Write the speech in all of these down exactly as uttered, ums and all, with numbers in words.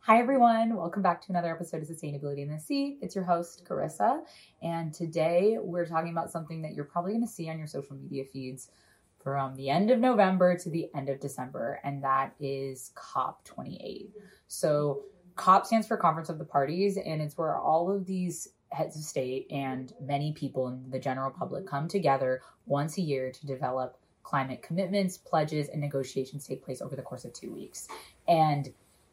Hi, everyone. Welcome back to another episode of Sustainability in the Sea. It's your host, Carissa. And today we're talking about something that you're probably going to see on your social media feeds from the end of November to the end of December, and that is COP twenty-eight. So COP stands for Conference of the Parties, and it's where all of these heads of state and many people in the general public come together once a year to develop climate commitments, pledges, and negotiations take place over the course of two weeks. And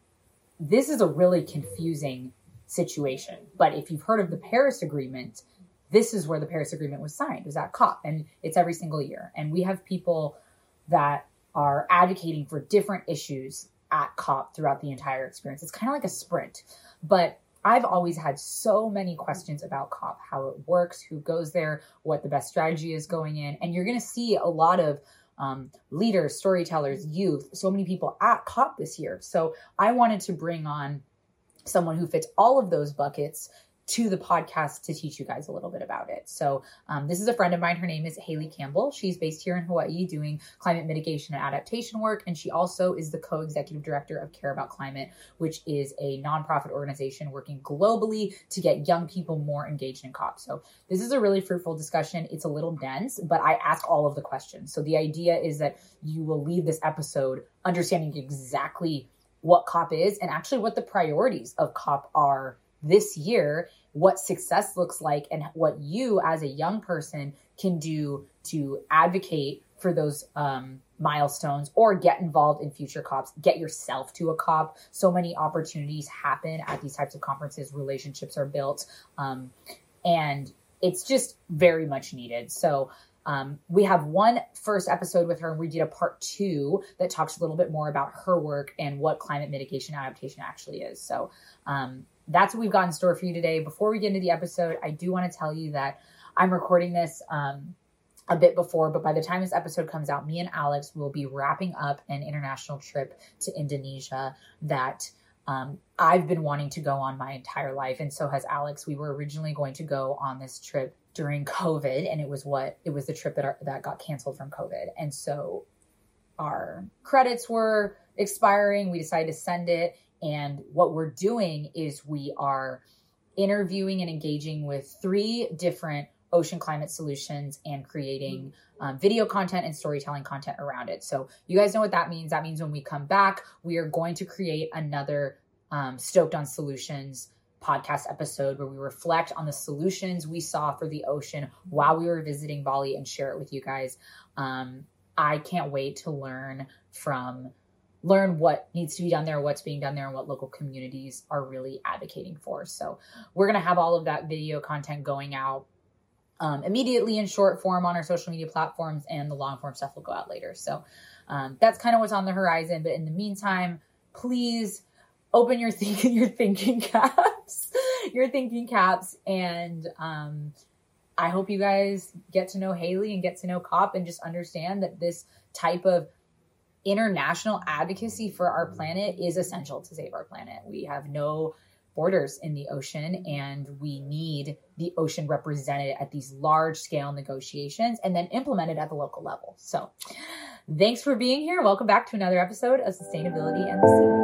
this is a really confusing situation. But if you've heard of the Paris Agreement, this is where the Paris Agreement was signed, was at COP, and it's every single year. And we have people that are advocating for different issues at COP throughout the entire experience. It's kind of like a sprint. But I've always had so many questions about COP, how it works, who goes there, what the best strategy is going in. And you're going to see a lot of um, leaders, storytellers, youth, so many people at COP this year. So I wanted to bring on someone who fits all of those buckets to the podcast to teach you guys a little bit about it. So um, this is a friend of mine. Her name is Haley Campbell. She's based here in Hawaii doing climate mitigation and adaptation work. And she also is the co-executive director of Care About Climate, which is a nonprofit organization working globally to get young people more engaged in COP. So this is a really fruitful discussion. It's a little dense, but I ask all of the questions. So the idea is that you will leave this episode understanding exactly what COP is and actually what the priorities of COP are this year, what success looks like, and what you as a young person can do to advocate for those um, milestones or get involved in future COPs, get yourself to a COP. So many opportunities happen at these types of conferences. Relationships are built, um, and it's just very much needed. So Um, we have one first episode with her, and we did a part two that talks a little bit more about her work and what climate mitigation adaptation actually is. So um, that's what we've got in store for you today. Before we get into the episode, I do want to tell you that I'm recording this um, a bit before, but by the time this episode comes out, me and Alex will be wrapping up an international trip to Indonesia that Um, I've been wanting to go on my entire life, and so has Alex. We were originally going to go on this trip during COVID, and it was what it was the trip that our, that got canceled from COVID, and so our credits were expiring. We decided to send it, and what we're doing is we are interviewing and engaging with three different ocean climate solutions and creating um, video content and storytelling content around it. So you guys know what that means. That means when we come back, we are going to create another um, Stoked on Solutions podcast episode where we reflect on the solutions we saw for the ocean while we were visiting Bali and share it with you guys. Um, I can't wait to learn from learn what needs to be done there, what's being done there, and what local communities are really advocating for. So we're going to have all of that video content going out Um, immediately in short form on our social media platforms, and the long form stuff will go out later. So um, that's kind of what's on the horizon. But in the meantime, please open your thinking, your thinking caps, your thinking caps. And um, I hope you guys get to know Haley and get to know COP and just understand that this type of international advocacy for our planet is essential to save our planet. We have no borders in the ocean, and we need the ocean represented at these large scale negotiations and then implemented at the local level. So thanks for being here. Welcome back to another episode of Sustainability and the Sea.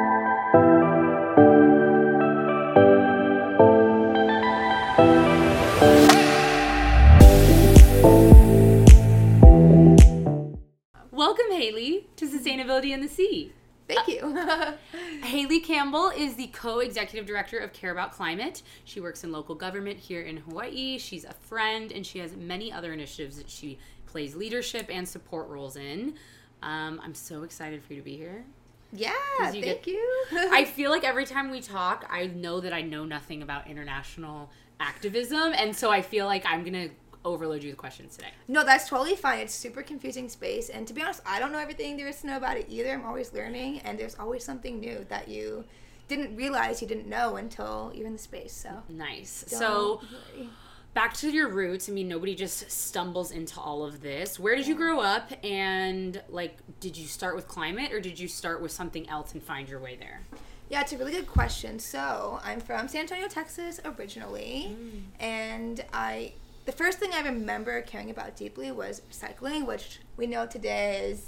Welcome, Haley, to Sustainability and the Sea. Thank you. uh, Haley Campbell is the co-executive director of Care About Climate. She works in local government here in Hawaii. She's a friend, and she has many other initiatives that she plays leadership and support roles in. Um, I'm so excited for you to be here. Yeah, you thank get, you. I feel like every time we talk, I know that I know nothing about international activism, and so I feel like I'm going to overload you with questions today. No, that's totally fine. It's super confusing space, and to be honest, I don't know everything there is to know about it either. I'm always learning, and there's always something new that you didn't realize you didn't know until you're in the space. So nice. Don't so worry. Back to your roots. I mean, nobody just stumbles into all of this. Where did you grow up, and like, did you start with climate, or did you start with something else and find your way there? Yeah, it's a really good question. So I'm from San Antonio, Texas originally, mm. and I the first thing I remember caring about deeply was recycling, which we know today is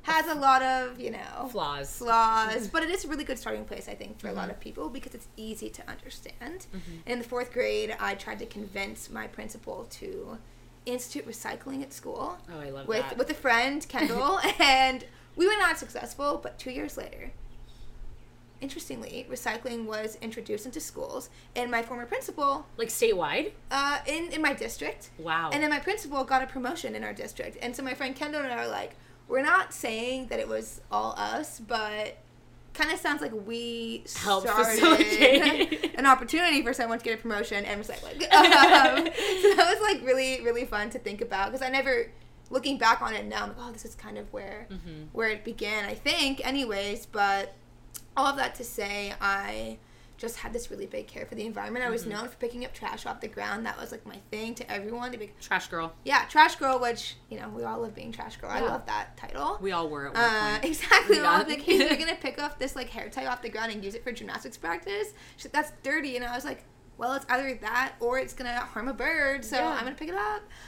has a lot of, you know, flaws. Flaws, but it is a really good starting place, I think, for mm-hmm. a lot of people because it's easy to understand. Mm-hmm. In the fourth grade, I tried to convince my principal to institute recycling at school. Oh, I love with, that. With a friend, Kendall, and we were not successful, but two years later, interestingly, recycling was introduced into schools, and my former principal... Like statewide? Uh, in, in my district. Wow. And then my principal got a promotion in our district. And so my friend Kendall and I are like, we're not saying that it was all us, but kind of sounds like we Helped started an opportunity for someone to get a promotion and recycling. Um, so that was like really, really fun to think about, because I never... Looking back on it now, I'm like, oh, this is kind of where mm-hmm. where it began, I think, anyways, but... All of that to say, I just had this really big care for the environment. I was mm-hmm. known for picking up trash off the ground. That was, like, my thing to everyone. To be Trash girl. Yeah, trash girl, which, you know, we all love being trash girl. Yeah. I love that title. We all were at one uh, point. Exactly. We all like, hey, you're going to pick up this, like, hair tie off the ground and use it for gymnastics practice? She's like, that's dirty. And I was like, well, it's either that or it's going to harm a bird, so yeah. I'm going to pick it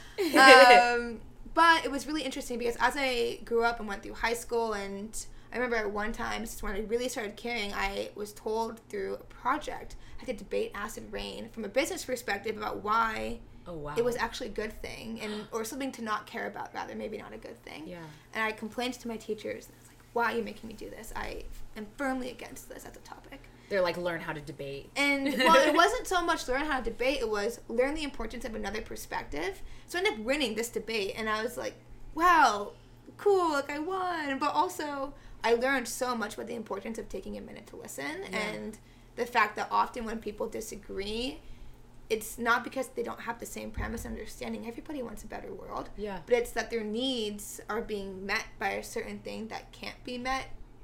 up. um, but it was really interesting because as I grew up and went through high school, and I remember at one time, this is when I really started caring, I was told through a project I could debate acid rain from a business perspective about why oh, wow. it was actually a good thing, and or something to not care about, rather, maybe not a good thing. Yeah. And I complained to my teachers, and I was like, why are you making me do this? I am firmly against this as a topic. They're like, learn how to debate. And, well, it wasn't so much learn how to debate, it was learn the importance of another perspective. So I ended up winning this debate, and I was like, wow, cool, like I won, but also... I learned so much about the importance of taking a minute to listen yeah. and the fact that often when people disagree, it's not because they don't have the same premise and understanding. Everybody wants a better world. Yeah. But it's that their needs are being met by a certain thing that can't be met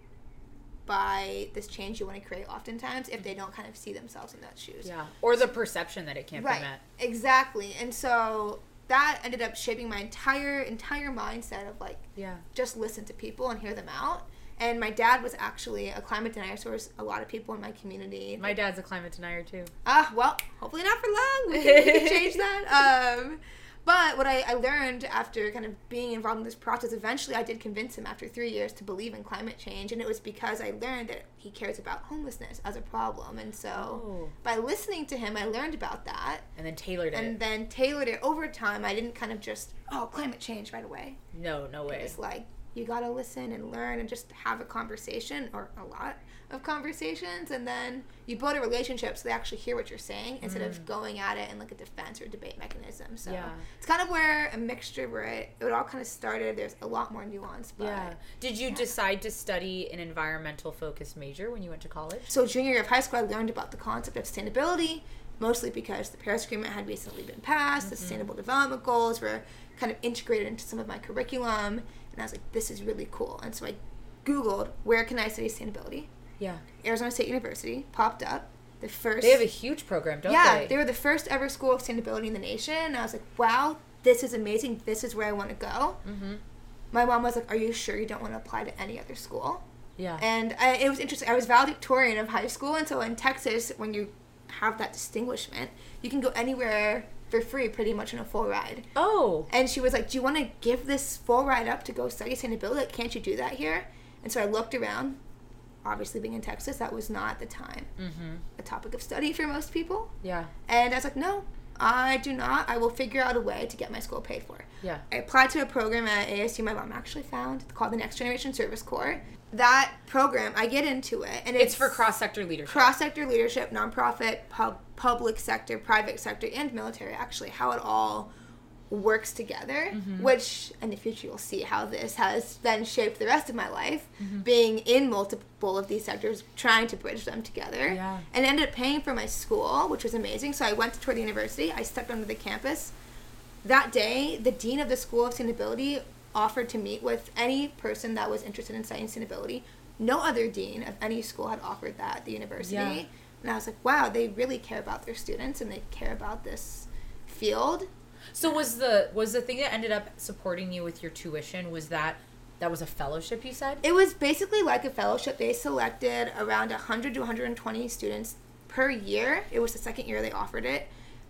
by this change you want to create oftentimes if they don't kind of see themselves in that shoes. Yeah. Or the perception that it can't right. be met. Exactly. And so... that ended up shaping my entire entire mindset of like yeah. just listen to people and hear them out. And my dad was actually a climate denier, so there's a lot of people in my community. My dad's a climate denier too. Ah, uh, well, hopefully not for long. We can, we can change that. Um, but what I, I learned after kind of being involved in this process, eventually I did convince him after three years to believe in climate change, and it was because I learned that he cares about homelessness as a problem. And so oh. by listening to him, I learned about that. And then tailored it. And then tailored it over time. I didn't kind of just, oh, climate change right away. No, no way. It was like, you gotta listen and learn and just have a conversation, or a lot of conversations, and then you build a relationship so they actually hear what you're saying instead mm. of going at it in like a defense or debate mechanism. So yeah. it's kind of where a mixture where it, it all kind of started. There's a lot more nuance. But yeah. Did you yeah. decide to study an environmental focused major when you went to college? So junior year of high school, I learned about the concept of sustainability, mostly because the Paris Agreement had recently been passed. Mm-hmm. The Sustainable Development Goals were kind of integrated into some of my curriculum. And I was like, this is really cool. And so I Googled, where can I study sustainability? Yeah. Arizona State University popped up. The first. They have a huge program, don't yeah, they? Yeah, they were the first ever school of sustainability in the nation. And I was like, wow, this is amazing. This is where I want to go. Mm-hmm. My mom was like, are you sure you don't want to apply to any other school? Yeah. And I, it was interesting. I was valedictorian of high school. And so in Texas, when you have that distinguishment, you can go anywhere for free pretty much on a full ride. Oh. And she was like, do you want to give this full ride up to go study sustainability? Like, can't you do that here? And so I looked around. Obviously, being in Texas, that was not at the time mm-hmm. a topic of study for most people. Yeah. And I was like, no, I do not. I will figure out a way to get my school paid for. Yeah. I applied to a program at A S U my mom actually found called the Next Generation Service Corps. That program, I get into it. And it's, it's for cross-sector leadership. Cross-sector leadership, nonprofit, pub, public sector, private sector, and military, actually, how it all works together, mm-hmm. which in the future you'll see how this has then shaped the rest of my life, mm-hmm. being in multiple of these sectors, trying to bridge them together. Yeah. And ended up paying for my school, which was amazing. So I went to tour the university. I stepped onto the campus. That day, the dean of the School of Sustainability offered to meet with any person that was interested in studying sustainability. No other dean of any school had offered that at the university. Yeah. And I was like, wow, they really care about their students and they care about this field. So was the was the thing that ended up supporting you with your tuition, was that that was a fellowship, you said? It was basically like a fellowship. They selected around one hundred to one hundred twenty students per year. It was the second year they offered it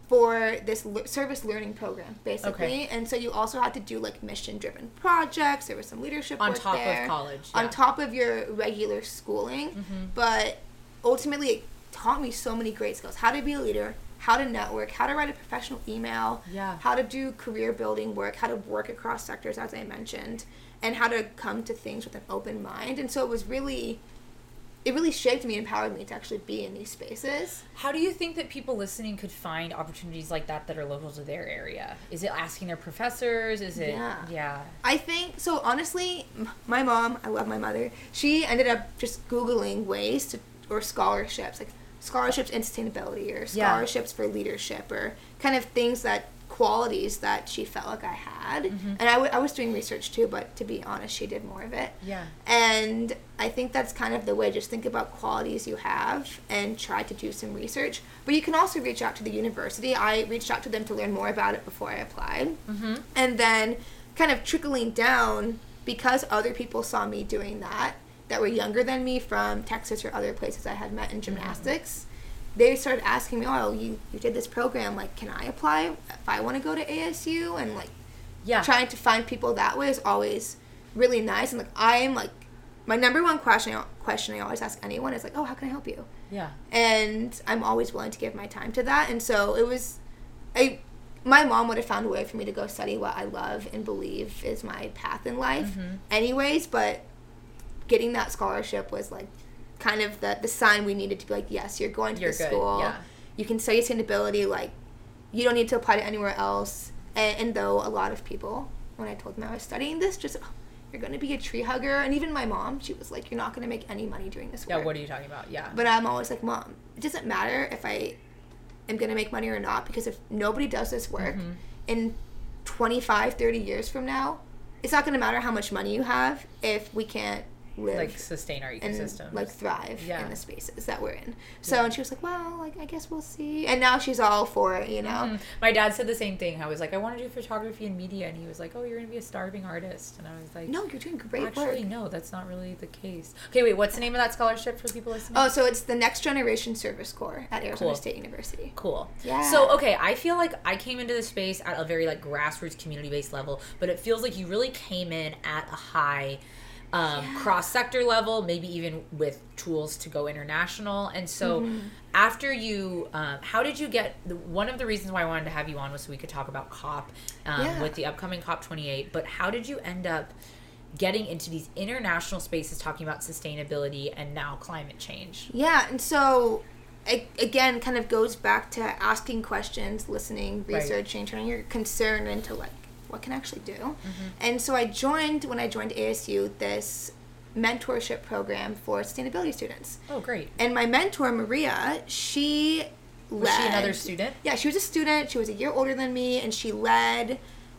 for this le- service learning program, basically. Okay. And so you also had to do like mission-driven projects. There was some leadership on work top there, of college, on yeah. top of your regular schooling. Mm-hmm. But ultimately, it taught me so many great skills: how to be a leader, how to network, how to write a professional email, yeah. how to do career building work, how to work across sectors, as I mentioned, and how to come to things with an open mind. And so it was really. It really shaped me, empowered me to actually be in these spaces. How do you think that people listening could find opportunities like that that are local to their area? Is it asking their professors? Is it, yeah. yeah. I think, so honestly, my mom, I love my mother, she ended up just Googling ways to, or scholarships, like scholarships in sustainability or scholarships yeah. for leadership or kind of things that, qualities that she felt like I had. Mm-hmm. And I, w- I was doing research too, but to be honest, she did more of it. Yeah. And I think that's kind of the way, just think about qualities you have and try to do some research. But you can also reach out to the university. I reached out to them to learn more about it before I applied. Mm-hmm. And then kind of trickling down, because other people saw me doing that, that were younger than me from Texas or other places I had met in gymnastics, mm-hmm. they started asking me, oh, you, you did this program, like, can I apply if I want to go to A S U? And, like, yeah. trying to find people that way is always really nice. And, like, I'm, like, my number one question, question I always ask anyone is, like, oh, how can I help you? Yeah. And I'm always willing to give my time to that. And so it was, I, my mom would have found a way for me to go study what I love and believe is my path in life mm-hmm. anyways, but getting that scholarship was, like, kind of the, the sign we needed to be like, yes, you're going to you're the good. school. Yeah. You can study sustainability. Like, you don't need to apply to anywhere else. And, and though a lot of people, when I told them I was studying this, just, oh, you're going to be a tree hugger. And even my mom, she was like, you're not going to make any money doing this work. Yeah, what are you talking about? Yeah. But I'm always like, Mom, it doesn't matter if I am going to make money or not, because if nobody does this work mm-hmm. in twenty-five, thirty years from now, it's not going to matter how much money you have if we can't live, like, sustain our ecosystem, and, like, thrive yeah. in the spaces that we're in. So, yeah. and she was like, well, like, I guess we'll see. And now she's all for it, you know? Mm-hmm. My dad said the same thing. I was like, I want to do photography and media. And he was like, oh, you're going to be a starving artist. And I was like, no, you're doing great actually, work. no, that's not really the case. Okay, wait, what's the name of that scholarship for people listening? Oh, so it's the Next Generation Service Corps at Arizona cool. State University. Cool. Yeah. So, okay, I feel like I came into this space at a very, like, grassroots, community-based level, but it feels like you really came in at a high Um, yeah. cross-sector level, maybe even with tools to go international. And so mm-hmm. after you, um, how did you get, the, one of the reasons why I wanted to have you on was so we could talk about COP um, yeah. with the upcoming COP twenty-eight, but how did you end up getting into these international spaces talking about sustainability and now climate change? Yeah, and so it, again, kind of goes back to asking questions, listening, researching, right. turning your concern into, like, what can I actually do? Mm-hmm. And so I joined, when I joined A S U, this mentorship program for sustainability students. Oh, great. And my mentor, Maria, she was led... Was she another student? Yeah, she was a student. She was a year older than me, and she led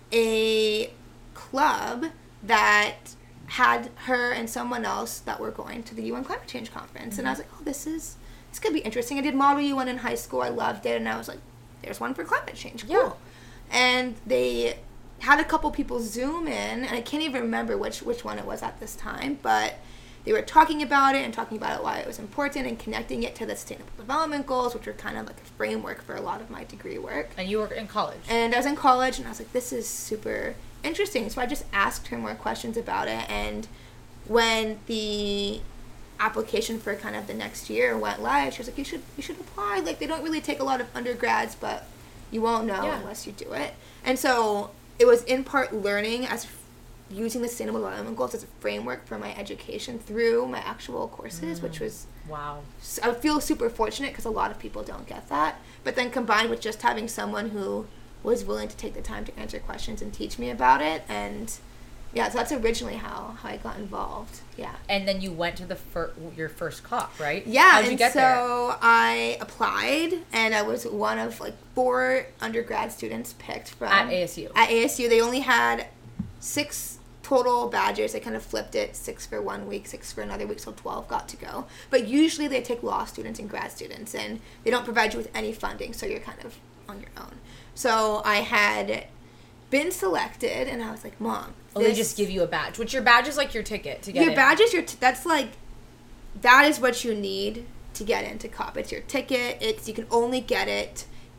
a club that had her and someone else that were going to the U N Climate Change Conference. Mm-hmm. And I was like, oh, this is... This could be interesting. I did Model U N in high school. I loved it. And I was like, there's one for climate change. Cool. Yeah. And they... had a couple people Zoom in, and I can't even remember which which one it was at this time, but they were talking about it and talking about it, why it was important, and connecting it to the Sustainable Development Goals, which were kind of like a framework for a lot of my degree work. And you were in college. And I was in college, and I was like, this is super interesting. So I just asked her more questions about it, and when the application for kind of the next year went live, she was like, you should you should apply. Like, they don't really take a lot of undergrads, but you won't know yeah. unless you do it. And so it was in part learning as f- using the Sustainable Development Goals as a framework for my education through my actual courses, mm. which was... Wow. I feel super fortunate because a lot of people don't get that. But then combined with just having someone who was willing to take the time to answer questions and teach me about it. And yeah, so that's originally how, how I got involved. Yeah. And then you went to the fir- your first COP, right? Yeah. How'd you and get so there? I applied, and I was one of like four undergrad students picked from at A S U. At A S U, they only had six total badges. They kind of flipped it, six for one week, six for another week, so twelve got to go. But usually they take law students and grad students, and they don't provide you with any funding, so you're kind of on your own. So I had been selected, and I was like, Mom, oh, they just give you a badge, which your badge is like your ticket to get your in. badge is your t- that's like that is what you need to get into COP. It's your ticket. It's you can only get it if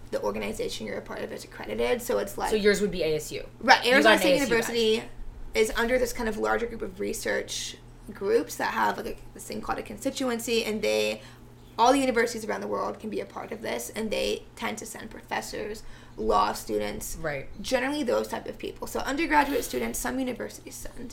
the organization you're a part of is accredited. So it's like... So yours would be A S U. Right. Arizona State A S U University badge. is under this kind of larger group of research groups that have like a, this thing called a constituency, and they... All the universities around the world can be a part of this, and they tend to send professors, law students, right? Generally, those type of people. So undergraduate students, some universities send.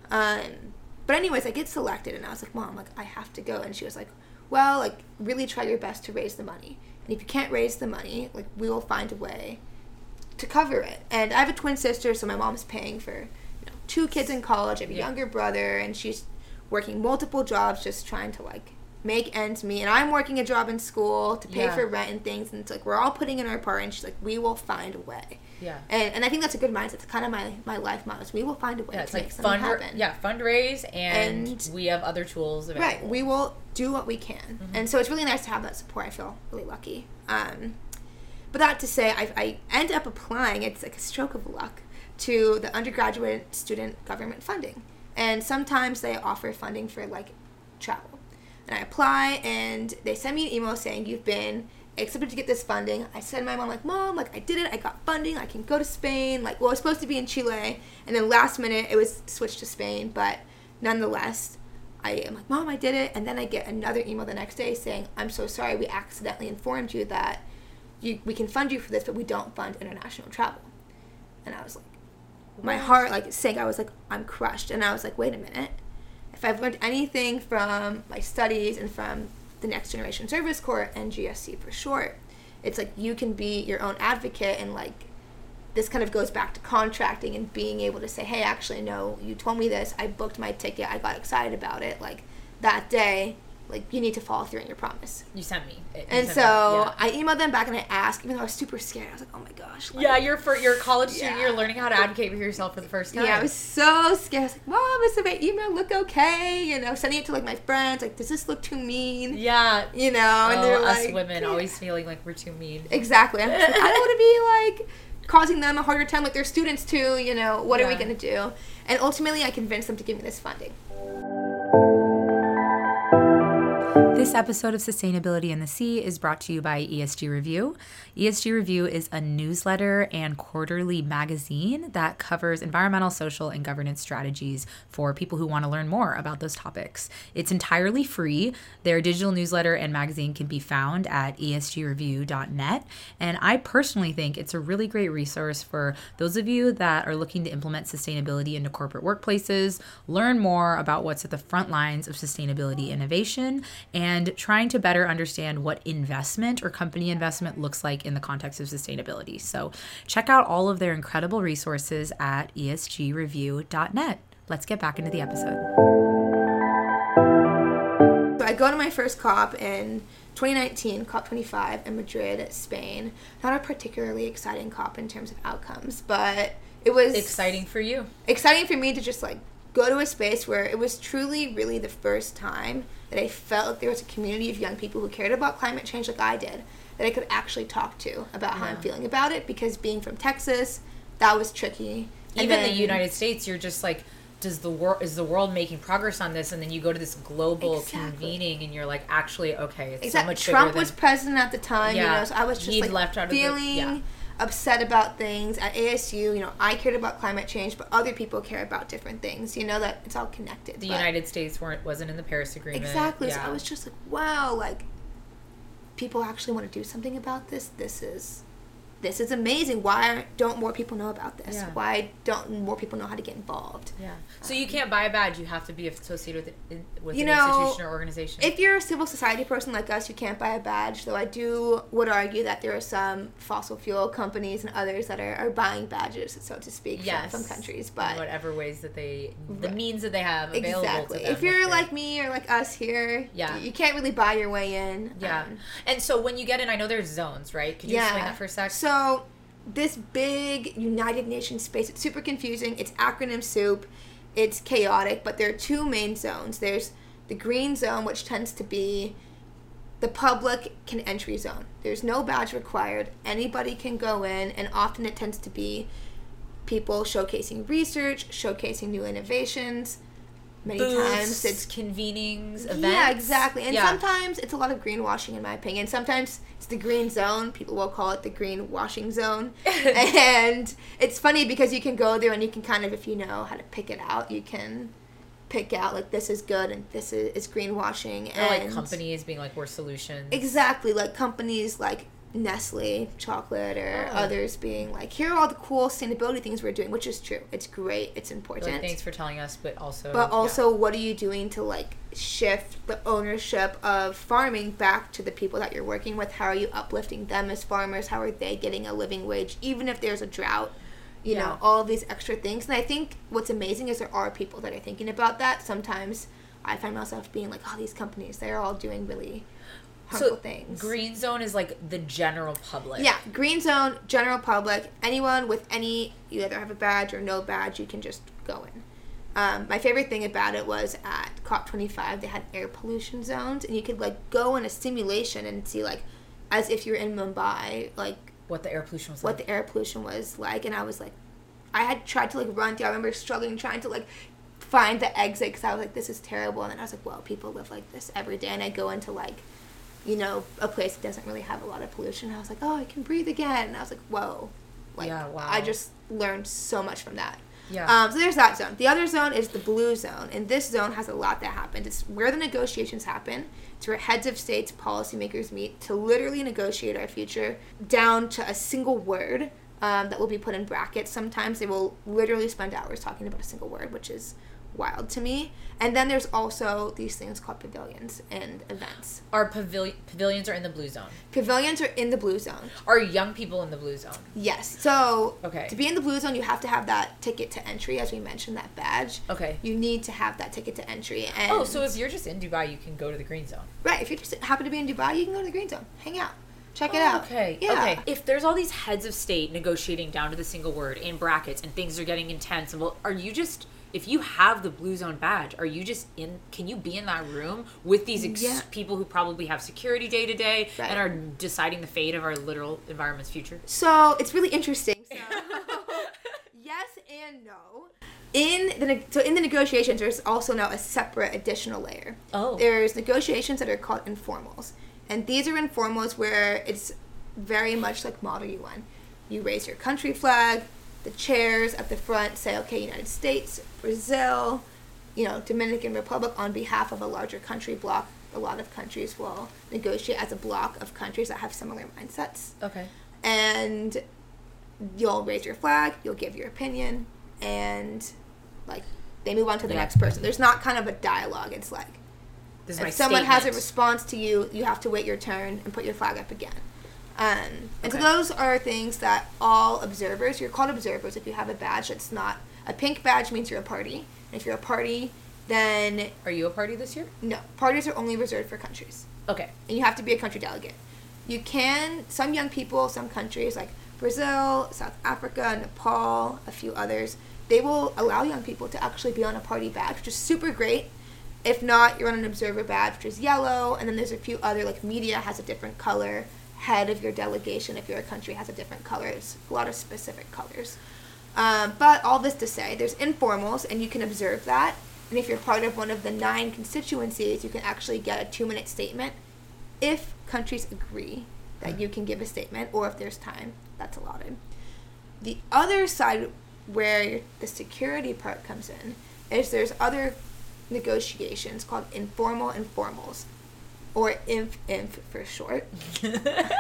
Um, but anyways, I get selected, and I was like, Mom, like I have to go. And she was like, well, like really try your best to raise the money. And if you can't raise the money, like we will find a way to cover it. And I have a twin sister, so my mom's paying for you know, two kids in college. I have a yeah. younger brother, and she's working multiple jobs, just trying to like. Make ends meet, and I'm working a job in school to pay yeah. for rent and things, and it's like we're all putting in our part, and she's like, we will find a way. Yeah. And and I think that's a good mindset. It's kind of my, my life motto. We will find a way yeah, to it's make like something fund- happen. Yeah, fundraise, and, and we have other tools available. Right. We will do what we can. Mm-hmm. And so it's really nice to have that support. I feel really lucky. Um, but that to say, I, I end up applying, it's like a stroke of luck, to the undergraduate student government funding. And sometimes they offer funding for like travel. And I apply, and they send me an email saying, you've been accepted to get this funding. I said to my mom, like, Mom, like, I did it. I got funding. I can go to Spain. Like, well, it was supposed to be in Chile. And then last minute, it was switched to Spain. But nonetheless, I am like, Mom, I did it. And then I get another email the next day saying, I'm so sorry. We accidentally informed you that you we can fund you for this, but we don't fund international travel. And I was like, my heart, like, sank. I was like, I'm crushed. And I was like, wait a minute. If I've learned anything from my studies and from the Next Generation Service Corps, N G S C for short, it's like you can be your own advocate, and like this kind of goes back to contracting and being able to say, hey, actually, no, you told me this, I booked my ticket, I got excited about it, like that day, like you need to follow through on your promise. You sent me. You and sent so me, yeah. I emailed them back and I asked, even though I was super scared, I was like, oh my gosh. Like, yeah, you're for you're a college student, yeah. you're learning how to advocate for yourself for the first time. Yeah, I was so scared. I was like, Mom, does my email look okay? You know, sending it to like my friends, like, does this look too mean? Yeah. You know, and oh, they're us like, women yeah. always feeling like we're too mean. Exactly. I'm just like, I don't want to be like causing them a harder time, like they're students too, you know, what yeah. are we going to do? And ultimately I convinced them to give me this funding. This episode of Sustainability in the Sea is brought to you by E S G Review. E S G Review is a newsletter and quarterly magazine that covers environmental, social, and governance strategies for people who want to learn more about those topics. It's entirely free. Their digital newsletter and magazine can be found at e s g review dot net. And I personally think it's a really great resource for those of you that are looking to implement sustainability into corporate workplaces, learn more about what's at the front lines of sustainability innovation, and and trying to better understand what investment or company investment looks like in the context of sustainability. So check out all of their incredible resources at e s g review dot net. Let's get back into the episode. So I go to my first COP in twenty nineteen, COP twenty-five in Madrid, Spain. Not a particularly exciting COP in terms of outcomes, but it was... Exciting for you. Exciting for me to just like go to a space where it was truly really the first time that I felt like there was a community of young people who cared about climate change like I did, that I could actually talk to about how yeah. I'm feeling about it, because being from Texas, that was tricky. And Even then, the United States, you're just like, does the world is the world making progress on this? And then you go to this global exactly. convening, and you're like, actually, okay, it's exactly. so much Trump bigger was than... president at the time, yeah. you know, so I was just He'd like left out feeling... Of the, yeah. upset about things. At A S U, you know, I cared about climate change, but other people care about different things, you know, that it's all connected. The but United States weren't wasn't in the Paris Agreement. Exactly. Yeah. So I was just like, wow, like, people actually want to do something about this. This is this is amazing. Why don't more people know about this? Yeah. Why don't more people know how to get involved? Yeah. So um, you can't buy a badge. You have to be associated with it, with you an know, institution or organization. If you're a civil society person like us, you can't buy a badge. Though I do would argue that there are some fossil fuel companies and others that are, are buying badges, so to speak, yes. from, from countries. But in whatever ways that they, the right. means that they have available exactly. to them. If you're like me or like us here, yeah. you can't really buy your way in. Yeah. Um, and so when you get in, I know there's zones, right? Could you yeah. explain that for a sec? So this big United Nations space, it's super confusing. It's acronym soup. It's chaotic, but there are two main zones. There's the green zone, which tends to be the public can entry zone. There's no badge required. Anybody can go in, and often it tends to be people showcasing research, showcasing new innovations, many Booths, times it's convenings, events. Yeah, exactly. And yeah. sometimes it's a lot of greenwashing, in my opinion. Sometimes it's the green zone. People will call it the green washing zone. And it's funny because you can go there and you can kind of, if you know how to pick it out, you can pick out, like, this is good and this is, is greenwashing. Or, and like, companies being like, we're solutions. Exactly. Like, companies like Nestle chocolate or oh. others being like, here are all the cool sustainability things we're doing, which is true. It's great. It's important. Like, thanks for telling us, but also but also yeah. what are you doing to like shift the ownership of farming back to the people that you're working with? How are you uplifting them as farmers? How are they getting a living wage even if there's a drought? You yeah. know, all of these extra things. And I think what's amazing is there are people that are thinking about that. Sometimes I find myself being like, oh, these companies, they're all doing really harmful so things. Green zone is like the general public. Yeah, green zone, general public. Anyone with any, you either have a badge or no badge, you can just go in. Um, my favorite thing about it was at COP twenty-five, they had air pollution zones, and you could like go in a simulation and see like, as if you're in Mumbai, like what the air pollution was what like. What the air pollution was like, and I was like, I had tried to like run through. I remember struggling trying to like find the exit because I was like, this is terrible, and then I was like, well, people live like this every day, and I go into like, you know, a place that doesn't really have a lot of pollution. I was like, oh, I can breathe again. And I was like, whoa. Like, yeah, wow. I just learned so much from that. Yeah. Um, so there's that zone. The other zone is the blue zone. And this zone has a lot that happened. It's where the negotiations happen. It's where heads of states, policymakers meet to literally negotiate our future down to a single word um, that will be put in brackets. Sometimes they will literally spend hours talking about a single word, which is wild to me. And then there's also these things called pavilions and events. Our pavilion pavilions are in the blue zone. Pavilions are in the blue zone. Are young people in the blue zone? Yes. So okay. to be in the blue zone, you have to have that ticket to entry, as we mentioned, that badge. Okay. You need to have that ticket to entry. And oh, so if you're just in Dubai, you can go to the green zone. Right. If you just happen to be in Dubai, you can go to the green zone. Hang out. Check it oh, out. Okay. Yeah. Okay. If there's all these heads of state negotiating down to the single word in brackets and things are getting intense, and well, are you just... If you have the blue zone badge, are you just in, can you be in that room with these ex- yeah. people who probably have security day to day right. and are deciding the fate of our literal environment's future? So it's really interesting. So yes and no. In the so in the negotiations, there's also now a separate additional layer. Oh. There's negotiations that are called informals. And these are informals where it's very much like Model U N. You raise your country flag. The chairs at the front say, okay, United States, Brazil, you know, Dominican Republic on behalf of a larger country bloc. A lot of countries will negotiate as a bloc of countries that have similar mindsets. Okay. And you'll raise your flag, you'll give your opinion, and, like, they move on to the yeah. next person. There's not kind of a dialogue. It's like, this is if my someone statement. has a response to you, you have to wait your turn and put your flag up again. Um, and okay. so those are things that all observers, you're called observers if you have a badge that's not, a pink badge means you're a party. And if you're a party, then... Are you a party this year? No. Parties are only reserved for countries. Okay. And you have to be a country delegate. You can, some young people, some countries like Brazil, South Africa, Nepal, a few others, they will allow young people to actually be on a party badge, which is super great. If not, you're on an observer badge, which is yellow, and then there's a few other, like media has a different color. Head of your delegation, if you're a country, has a different color. There's a lot of specific colors. Um, but all this to say, there's informals, and you can observe that. And if you're part of one of the nine constituencies, you can actually get a two-minute statement if countries agree that you can give a statement, or if there's time that's allotted. The other side where the security part comes in is there's other negotiations called informal informals. Or I N F I N F for short. People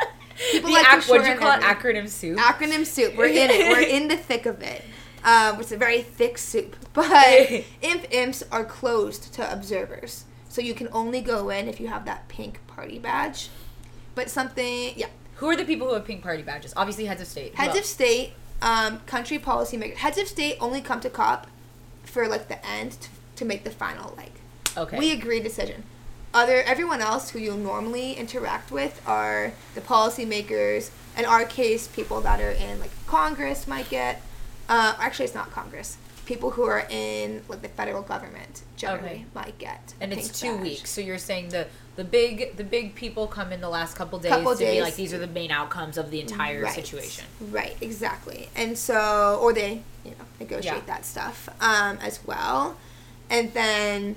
the like ac- to What'd you shorten call it? everything. Acronym soup? Acronym soup. We're in it. We're in the thick of it. Um, it's a very thick soup. But I N F I N Fs are closed to observers. So you can only go in if you have that pink party badge. But something, yeah. Who are the people who have pink party badges? Obviously heads of state. Heads of state, um, country policy makers. Heads of state only come to COP for, like, the end to, to make the final, like, okay. we agree decision. Other everyone else who you'll normally interact with are the policymakers. In our case, people that are in like Congress might get. Uh, actually, it's not Congress. People who are in like the federal government generally okay. might get. And it's two badge. weeks, so you're saying the the big the big people come in the last couple days couple to days. be like these are the main outcomes of the entire right. situation. Right, exactly. And so, or they you know negotiate yeah. that stuff um, as well. And then,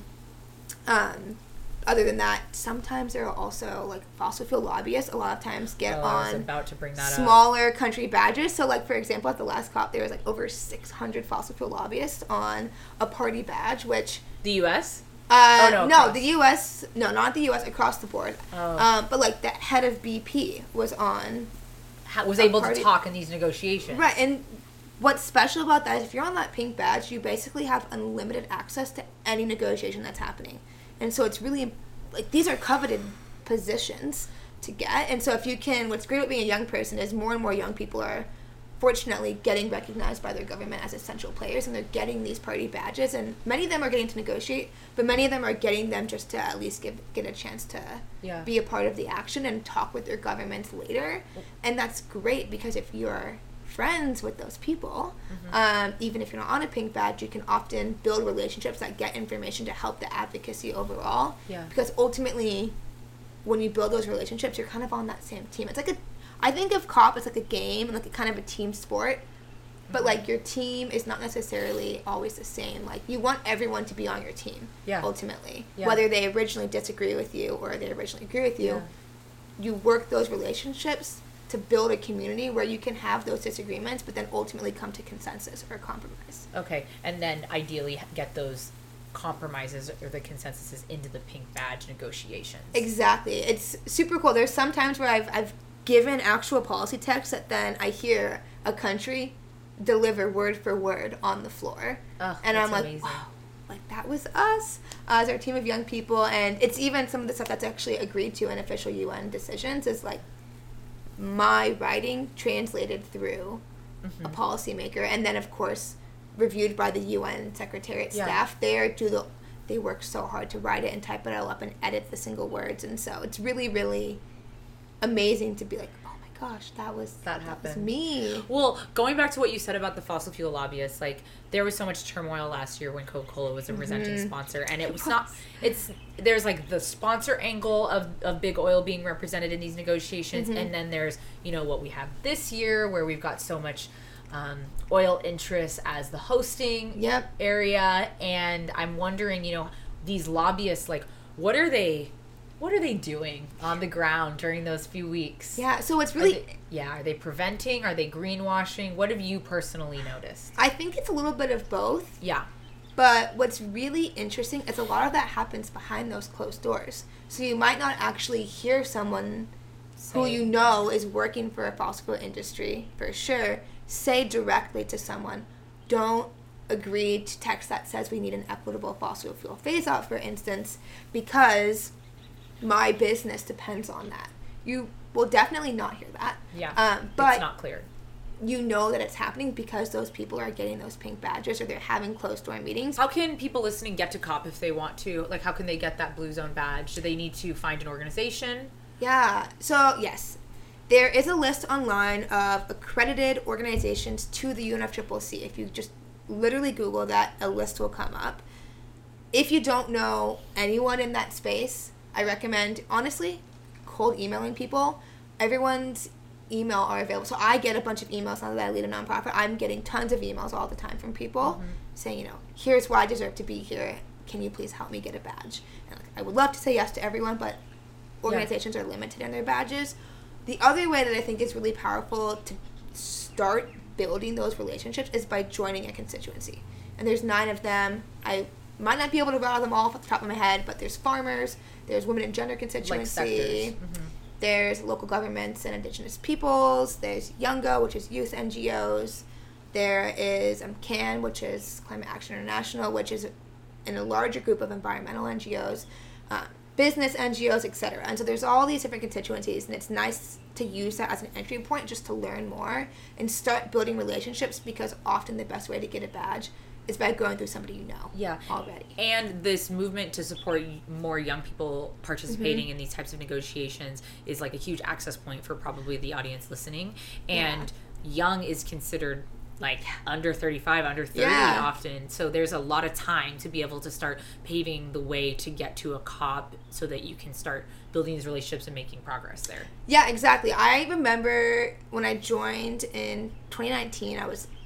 um, other than that, sometimes there are also, like, fossil fuel lobbyists a lot of times get oh, on I was about to bring that smaller up. country badges. So, like, for example, at the last COP, there was, like, over six hundred fossil fuel lobbyists on a party badge, which... The U S? Uh, oh, no, no, the U S, no, not the U S, across the board. Oh. Um, but, like, the head of B P was on... How, was able party. to talk in these negotiations. Right, and what's special about that is if you're on that pink badge, you basically have unlimited access to any negotiation that's happening. And so it's really, like, these are coveted positions to get. And so if you can, what's great about being a young person is more and more young people are fortunately getting recognized by their government as essential players, and they're getting these party badges. And many of them are getting to negotiate, but many of them are getting them just to at least give, get a chance to yeah. be a part of the action and talk with their governments later. And that's great because if you're friends with those people, mm-hmm. um, even if you're not on a pink badge, you can often build relationships that get information to help the advocacy overall. Yeah. Because ultimately, when you build those relationships, you're kind of on that same team. It's like a, I think of COP as like a game and like a kind of a team sport, but mm-hmm. like your team is not necessarily always the same. Like you want everyone to be on your team. Yeah. Ultimately, yeah. whether they originally disagree with you or they originally agree with you, yeah. you work those relationships to build a community where you can have those disagreements, but then ultimately come to consensus or compromise. Okay, and then ideally get those compromises or the consensuses into the pink badge negotiations. Exactly. It's super cool. There's some times where I've I've given actual policy text that then I hear a country deliver word for word on the floor. Ugh, and I'm like, amazing. wow, like that was us uh, as our team of young people. And it's even some of the stuff that's actually agreed to in official U N decisions is like my writing translated through mm-hmm. a policymaker, and then of course reviewed by the U N Secretariat yeah. staff. They do the they work so hard to write it and type it all up and edit the single words, and so it's really really amazing to be like, oh my gosh, that was that, that happened. was me. Well, going back to what you said about the fossil fuel lobbyists, like there was so much turmoil last year when Coca-Cola was a mm-hmm. presenting sponsor, and it was not it's there's like the sponsor angle of, of big oil being represented in these negotiations, mm-hmm. and then there's, you know, what we have this year where we've got so much um, oil interests as the hosting yep. area, and I'm wondering, you know, these lobbyists, like what are they What are they doing on the ground during those few weeks? Yeah, so it's really... Are they, yeah, are they preventing? Are they greenwashing? What have you personally noticed? I think it's a little bit of both. Yeah. But what's really interesting is a lot of that happens behind those closed doors. So you might not actually hear someone say, who you know is working for a fossil fuel industry, for sure, say directly to someone, don't agree to text that says we need an equitable fossil fuel phase-out, for instance, because... my business depends on that. You will definitely not hear that. Yeah, um, but it's not clear. You know that it's happening because those people are getting those pink badges or they're having closed-door meetings. How can people listening get to COP if they want to? Like, how can they get that Blue Zone badge? Do they need to find an organization? Yeah, so yes. There is a list online of accredited organizations to the U N F C C C. If you just literally Google that, a list will come up. If you don't know anyone in that space... I recommend, honestly, cold emailing people. Everyone's email are available. So I get a bunch of emails now that I lead a nonprofit. I'm getting tons of emails all the time from people mm-hmm. saying, you know, here's why I deserve to be here. Can you please help me get a badge? And like, I would love to say yes to everyone, but organizations yeah. are limited in their badges. The other way that I think is really powerful to start building those relationships is by joining a constituency. And there's nine of them. I might not be able to rattle them all off the top of my head, but there's farmers, there's women and gender constituency, like mm-hmm. there's local governments and indigenous peoples, there's Youngo, which is youth N G Os, there is um, C A N, which is Climate Action International, which is in a larger group of environmental N G Os, uh, business N G Os, et cetera. And so there's all these different constituencies, and it's nice to use that as an entry point just to learn more and start building relationships, because often the best way to get a badge is by going through somebody you know yeah. already. And this movement to support more young people participating mm-hmm. in these types of negotiations is like a huge access point for probably the audience listening. And yeah. young is considered like yeah. under thirty-five, under thirty yeah. often. So there's a lot of time to be able to start paving the way to get to a COP so that you can start building these relationships and making progress there. Yeah, exactly. I remember when I joined in twenty nineteen, I was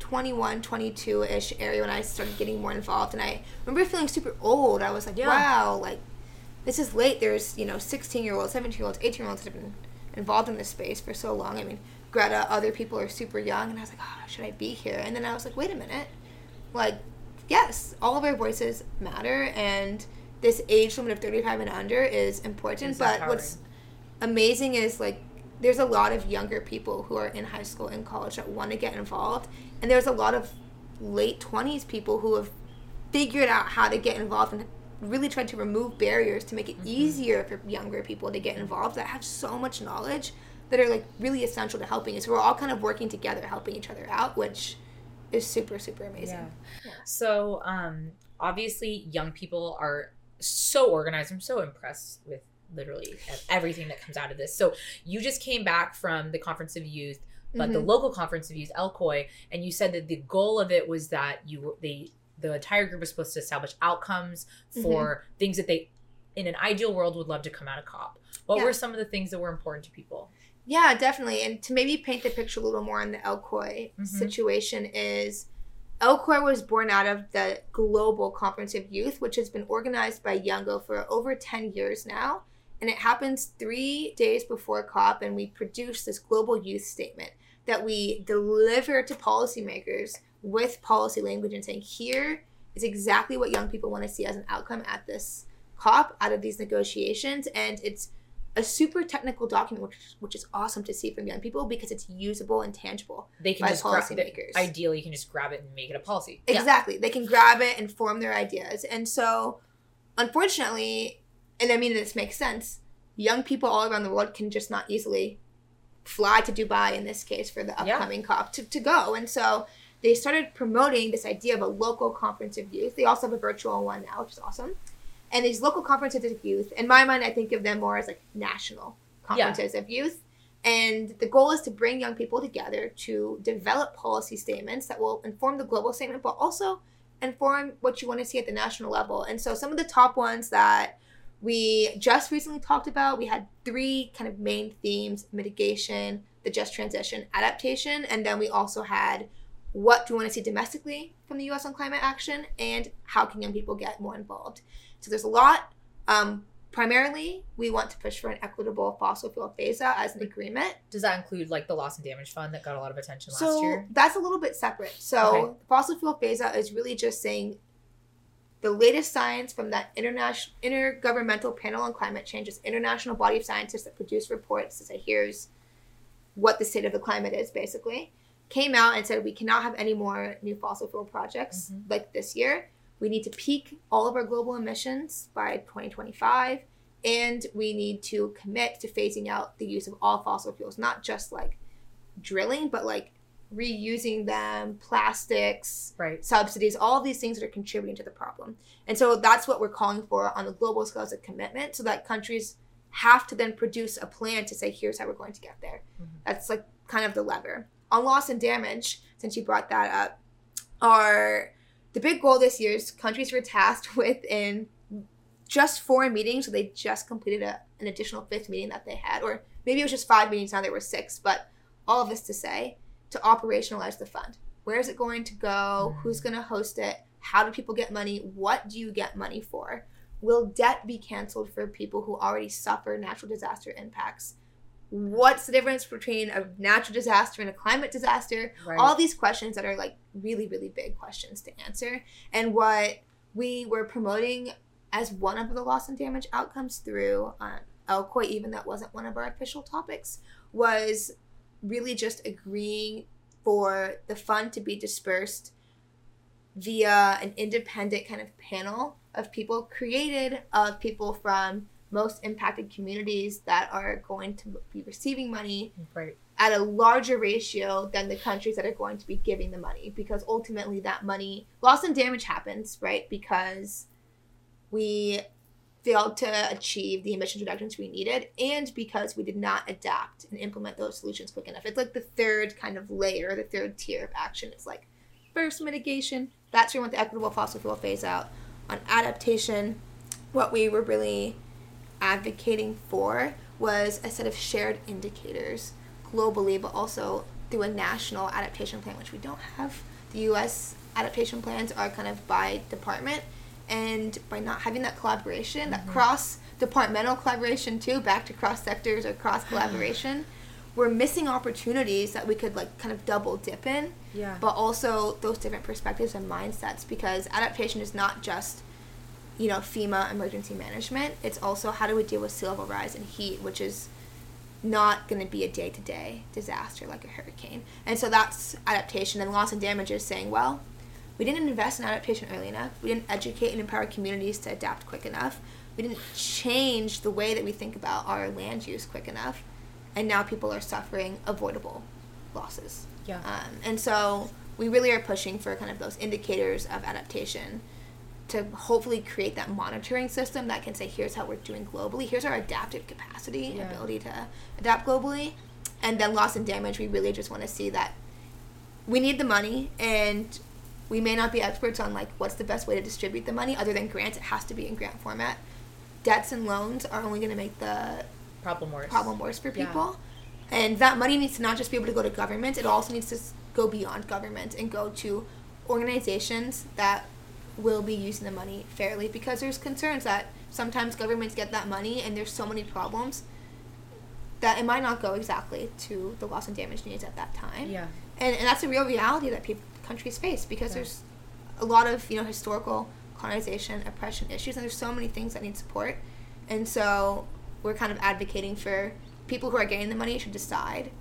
twenty-one, twenty-two-ish area when I started getting more involved. And I remember feeling super old. I was like, yeah. wow, like, this is late. There's, you know, sixteen-year-olds, seventeen-year-olds, eighteen-year-olds that have been involved in this space for so long. I mean, Greta, other people are super young. And I was like, oh, should I be here? And then I was like, wait a minute. Like, yes, all of our voices matter. And this age limit of thirty-five and under is important. It's but empowering. What's amazing is, like, there's a lot of younger people who are in high school and college that want to get involved. And there's a lot of late twenties people who have figured out how to get involved and really tried to remove barriers to make it mm-hmm. easier for younger people to get involved that have so much knowledge that are, like, really essential to helping us. So we're all kind of working together, helping each other out, which is super, super amazing. Yeah. Yeah. So, um, obviously, young people are so organized. I'm so impressed with literally everything that comes out of this. So you just came back from the Conference of Youth, but mm-hmm. the local Conference of Youth, L C O I, and you said that the goal of it was that you they the entire group was supposed to establish outcomes for mm-hmm. things that they, in an ideal world, would love to come out of COP. What yeah. were some of the things that were important to people? Yeah, definitely. And to maybe paint the picture a little more on the L C O I mm-hmm. situation is L C O I was born out of the Global Conference of Youth, which has been organized by Youngo for over ten years now. And it happens three days before COP, and we produce this global youth statement that we deliver to policymakers with policy language and saying, here is exactly what young people want to see as an outcome at this COP, out of these negotiations. And it's a super technical document, which, which is awesome to see from young people because it's usable and tangible they can by just policymakers. Gra- ideally, you can just grab it and make it a policy. Exactly. Yeah. They can grab it and form their ideas. And so, unfortunately... And I mean, this makes sense. Young people all around the world can just not easily fly to Dubai, in this case, for the upcoming yeah. COP to, to go. And so they started promoting this idea of a local conference of youth. They also have a virtual one now, which is awesome. And these local conferences of youth, in my mind, I think of them more as like national conferences yeah. of youth. And the goal is to bring young people together to develop policy statements that will inform the global statement, but also inform what you want to see at the national level. And so some of the top ones that we just recently talked about, we had three kind of main themes: mitigation, the just transition, adaptation, and then we also had what do we want to see domestically from the U S on climate action, and how can young people get more involved. So there's a lot. Um, primarily, we want to push for an equitable fossil fuel phase-out as an agreement. Does that include, like, the loss and damage fund that got a lot of attention so last year? So that's a little bit separate. So okay. the fossil fuel phase-out is really just saying the latest science from that international intergovernmental panel on climate change, this international body of scientists that produce reports to say, here's what the state of the climate is, basically, came out and said we cannot have any more new fossil fuel projects mm-hmm. like this year. We need to peak all of our global emissions by twenty twenty-five, and we need to commit to phasing out the use of all fossil fuels, not just like drilling, but like reusing them, plastics, right. subsidies, all of these things that are contributing to the problem. And so that's what we're calling for on the global scale as a commitment, so that countries have to then produce a plan to say, here's how we're going to get there. Mm-hmm. That's like kind of the lever. On loss and damage, since you brought that up, are the big goal this year is countries were tasked with in just four meetings, so they just completed a, an additional fifth meeting that they had, or maybe it was just five meetings, now there were six, but all of this to say, to operationalize the fund. Where is it going to go? Mm-hmm. Who's going to host it? How do people get money? What do you get money for? Will debt be canceled for people who already suffer natural disaster impacts? What's the difference between a natural disaster and a climate disaster? Right. All these questions that are like really, really big questions to answer. And what we were promoting as one of the loss and damage outcomes through um, L C O I, even that wasn't one of our official topics, was really just agreeing for the fund to be dispersed via an independent kind of panel of people created of people from most impacted communities that are going to be receiving money right. at a larger ratio than the countries that are going to be giving the money, because ultimately that money, loss and damage happens, right? Because we failed to achieve the emissions reductions we needed, and because we did not adapt and implement those solutions quick enough. It's like the third kind of layer, the third tier of action. It's like first mitigation, that's where we want the equitable fossil fuel phase out. On adaptation, what we were really advocating for was a set of shared indicators globally, but also through a national adaptation plan, which we don't have the U S adaptation plans are kind of by department, and by not having that collaboration, mm-hmm. that cross-departmental collaboration too, back to cross-sectors or cross-collaboration, we're missing opportunities that we could like kind of double dip in. Yeah. But also those different perspectives and mindsets, because adaptation is not just, you know, FEMA emergency management. It's also how do we deal with sea level rise and heat, which is not going to be a day-to-day disaster like a hurricane. And so that's adaptation. And loss and damage is saying, well, we didn't invest in adaptation early enough. We didn't educate and empower communities to adapt quick enough. We didn't change the way that we think about our land use quick enough. And now people are suffering avoidable losses. Yeah. Um, and so we really are pushing for kind of those indicators of adaptation to hopefully create that monitoring system that can say, here's how we're doing globally. Here's our adaptive capacity, yeah. ability to adapt globally. And then loss and damage, we really just want to see that we need the money, and we may not be experts on, like, what's the best way to distribute the money. Other than grants, it has to be in grant format. Debts and loans are only going to make the problem worse. problem worse for people. Yeah. And that money needs to not just be able to go to government. It also needs to go beyond government and go to organizations that will be using the money fairly, because there's concerns that sometimes governments get that money and there's so many problems that it might not go exactly to the loss and damage needs at that time. Yeah. And and that's a real reality that people, countries face, because yeah. there's a lot of, you know, historical colonization, oppression issues, and there's so many things that need support. And so we're kind of advocating for people who are getting the money should decide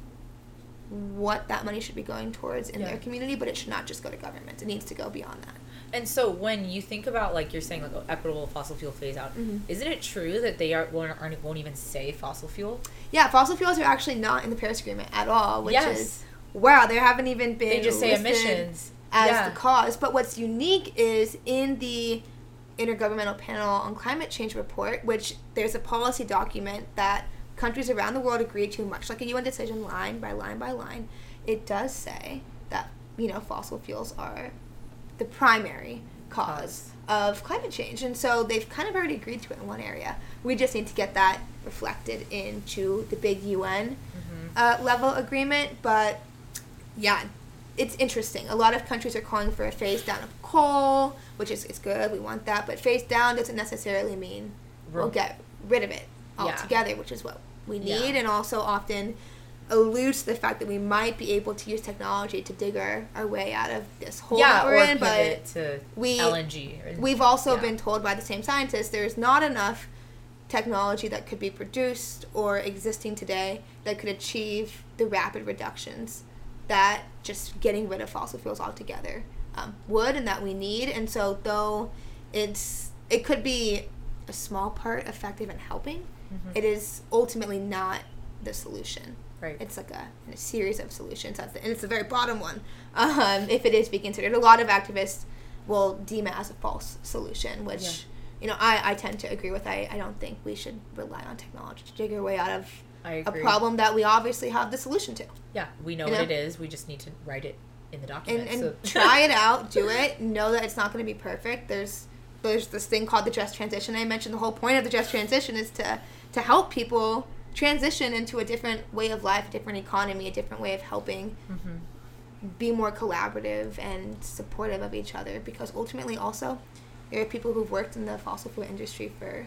what that money should be going towards in yeah. their community, but it should not just go to government. It needs to go beyond that. And so when you think about, like, you're saying, like, oh, equitable fossil fuel phase out, mm-hmm. isn't it true that they are won't, aren't, won't even say fossil fuel? Yeah, fossil fuels are actually not in the Paris Agreement at all, which yes. is, wow, they haven't even been They just say emissions. As yeah. the cause. But what's unique is in the Intergovernmental Panel on Climate Change report, which there's a policy document that countries around the world agree to, much like a U N decision, line by line by line. It does say that, you know, fossil fuels are the primary cause of climate change. And so they've kind of already agreed to it in one area. We just need to get that reflected into the big U N mm-hmm. uh, level agreement. But yeah, it's interesting. A lot of countries are calling for a phase down of coal, which is it's good. We want that. But phase down doesn't necessarily mean we'll get rid of it altogether, yeah. which is what we need. Yeah. And also often alludes to the fact that we might be able to use technology to dig our, our way out of this hole yeah, that we're or in. But to we, L N G. Or, we've also yeah. been told by the same scientists there's not enough technology that could be produced or existing today that could achieve the rapid reductions that just getting rid of fossil fuels altogether um, would, and that we need. And so though it's it could be a small part effective in helping, mm-hmm. it is ultimately not the solution. Right. It's like a, a series of solutions, that's the, and it's the very bottom one. Um, if it is be considered, a lot of activists will deem it as a false solution, which yeah. you know I, I tend to agree with. I, I don't think we should rely on technology to dig our way out of a problem that we obviously have the solution to. Yeah, we know, you know what it is. We just need to write it in the document. And, and so. try it out, do it, know that it's not going to be perfect. There's there's this thing called the just transition. I mentioned the whole point of the just transition is to to help people transition into a different way of life, a different economy, a different way of helping mm-hmm. be more collaborative and supportive of each other, because ultimately also there are people who've worked in the fossil fuel industry for,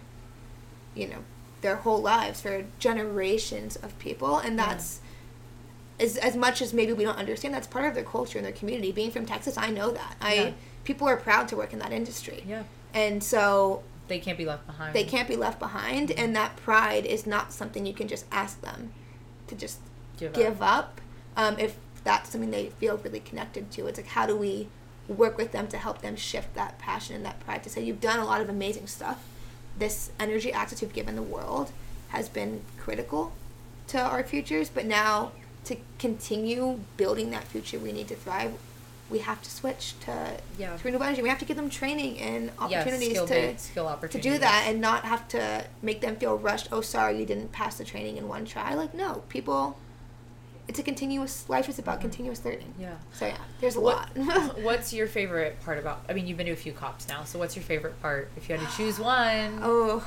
you know, their whole lives, for generations of people, and that's yeah. as as much as maybe we don't understand, that's part of their culture and their community. Being from Texas, I know that. I yeah. people are proud to work in that industry. Yeah. And so they can't be left behind. They can't be left behind, mm-hmm. and that pride is not something you can just ask them to just give, give up. up. Um, if that's something they feel really connected to, it's like, how do we work with them to help them shift that passion and that pride to say, you've done a lot of amazing stuff. This energy access you've given the world has been critical to our futures, but now to continue building that future we need to thrive, we have to switch to, yeah. to renewable energy. We have to give them training and opportunities yeah, skill to, skill opportunities. to do that, and not have to make them feel rushed. Oh, sorry, you didn't pass the training in one try. Like, no, people, it's a continuous, life is about mm-hmm. continuous learning. Yeah. So yeah, there's a what, lot. What's your favorite part about, I mean, you've been to a few COPs now, so what's your favorite part if you had to choose one? Oh.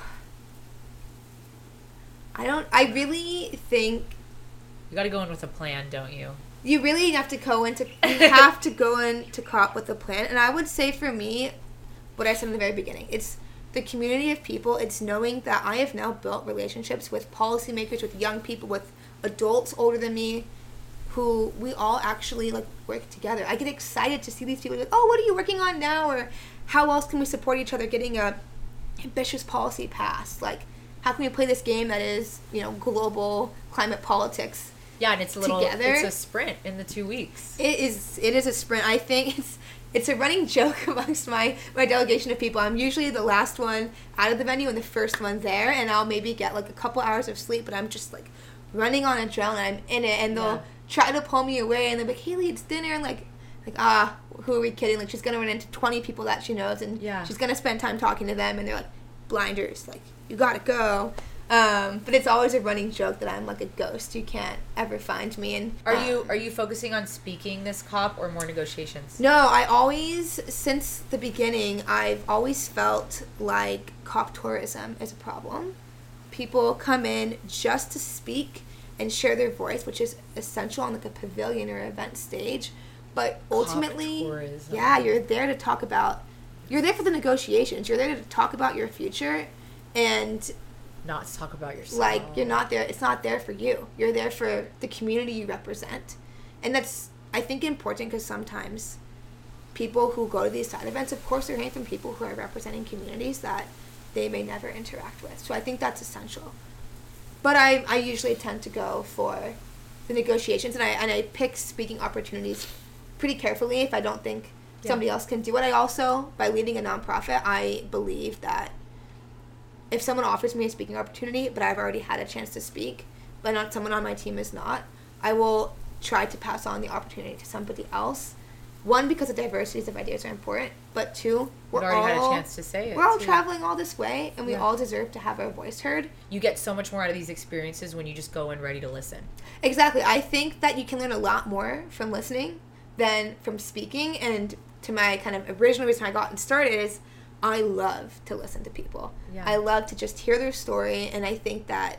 I don't, I really think. You gotta go in with a plan, don't you? You really have to go into you have to go into COP with a plan. And I would say for me, what I said in the very beginning, it's the community of people. It's knowing that I have now built relationships with policymakers, with young people, with adults older than me, who we all actually like work together. I get excited to see these people like, oh, what are you working on now? Or how else can we support each other getting a ambitious policy passed? Like, how can we play this game that is, you know, global climate politics? Yeah, and it's a little, together? It's a sprint in the two weeks. It is, it is a sprint. I think it's, it's a running joke amongst my, my delegation of people. I'm usually the last one out of the venue and the first one there, and I'll maybe get like a couple hours of sleep, but I'm just like running on adrenaline. I'm in it, and they'll yeah. try to pull me away, and they're like, Haley, it's dinner, and like, like ah, who are we kidding? Like, she's gonna run into twenty people that she knows, and yeah. she's gonna spend time talking to them, and they're like, blinders, like, you gotta go. Um, but it's always a running joke that I'm like a ghost. You can't ever find me. And are um, you are you focusing on speaking this COP or more negotiations? No, I always, since the beginning, I've always felt like COP tourism is a problem. People come in just to speak and share their voice, which is essential on like a pavilion or event stage. But ultimately, COP tourism. Yeah, you're there to talk about. You're there for the negotiations. You're there to talk about your future, and not to talk about yourself. Like, you're not there, it's not there for you. You're there for the community you represent. And that's, I think, important because sometimes people who go to these side events, of course, they're hearing from people who are representing communities that they may never interact with. So I think that's essential. But I, I usually tend to go for the negotiations, and I and I pick speaking opportunities pretty carefully if I don't think yeah. somebody else can do it. I also, by leading a nonprofit, I believe that if someone offers me a speaking opportunity, but I've already had a chance to speak, but not someone on my team is not, I will try to pass on the opportunity to somebody else. One, because the diversities of ideas are important, but two, we're you already all, had a chance to say it. We're all too. traveling all this way, and we yeah. all deserve to have our voice heard. You get so much more out of these experiences when you just go in ready to listen. Exactly. I think that you can learn a lot more from listening than from speaking, and to my kind of original reason I got started is I love to listen to people. Yeah. I love to just hear their story, and I think that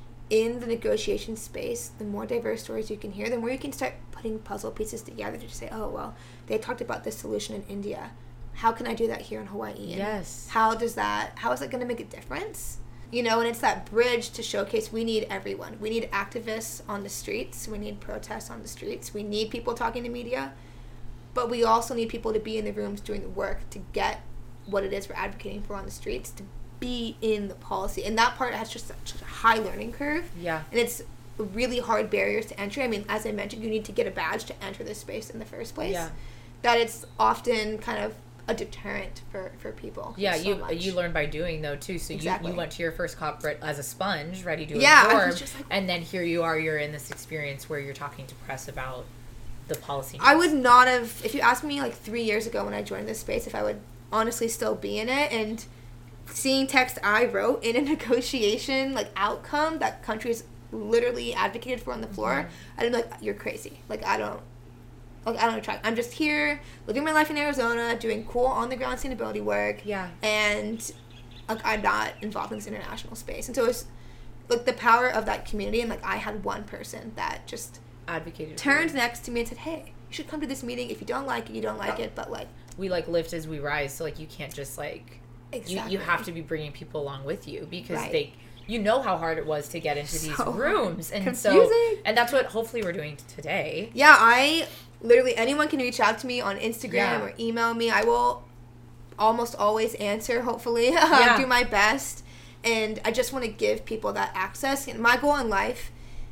in the negotiation space, the more diverse stories you can hear, the more you can start putting puzzle pieces together to say, oh, well, they talked about this solution in India. How can I do that here in Hawaii? And yes. How does that, how is that going to make a difference? You know, and it's that bridge to showcase we need everyone. We need activists on the streets. We need protests on the streets. We need people talking to media. But we also need people to be in the rooms doing the work to get what it is we're advocating for on the streets, to be in the policy. And that part has just such a high learning curve. Yeah. And it's really hard barriers to entry. I mean, as I mentioned, you need to get a badge to enter this space in the first place. Yeah. That it's often kind of a deterrent for, for people. Yeah, so you much. you learn by doing, though, too. So exactly. you, you went to your first COP as a sponge, ready to yeah, absorb. I was just like, and then here you are, you're in this experience where you're talking to press about the policy needs. I would not have, if you asked me like three years ago when I joined this space, if I would honestly still be in it, and seeing text I wrote in a negotiation like outcome that countries literally advocated for on the floor, mm-hmm. I'd be like, you're crazy. Like, I don't like I don't attract. I'm just here living my life in Arizona, doing cool on the ground sustainability work. Yeah. And like I'm not involved in this international space. And so it's like the power of that community, and like I had one person that just advocated turned next to me and said, hey, you should come to this meeting. If you don't like it, you don't like it, but like we like lift as we rise, so like you can't just like exactly. you, you have to be bringing people along with you because right. they you know how hard it was to get into these so rooms, and confusing. so and that's what hopefully we're doing today. Yeah, I literally anyone can reach out to me on Instagram yeah. or email me. I will almost always answer, hopefully. Yeah. Do my best, and I just want to give people that access. And my goal in life